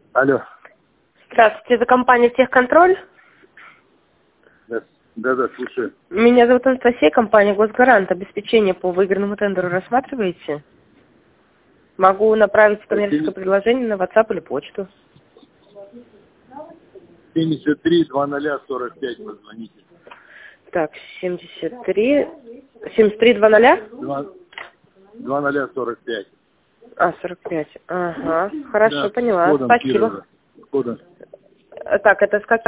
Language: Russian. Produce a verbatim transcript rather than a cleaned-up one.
Алло. Здравствуйте, это компания «Техконтроль». Да, да, да, слушаю. Меня зовут Анастасия, компания «Госгарант». Обеспечение по выигранному тендеру рассматриваете? Могу направить коммерческое предложение на WhatsApp или почту. семьдесят три два ноль сорок пять позвоните. Так, семьдесят три... семьдесят три два ноль? два ноль сорок пять. А, сорок пять. Ага, хорошо, Да, поняла. кодом Спасибо. Кирова. Кодом. Так, это сказать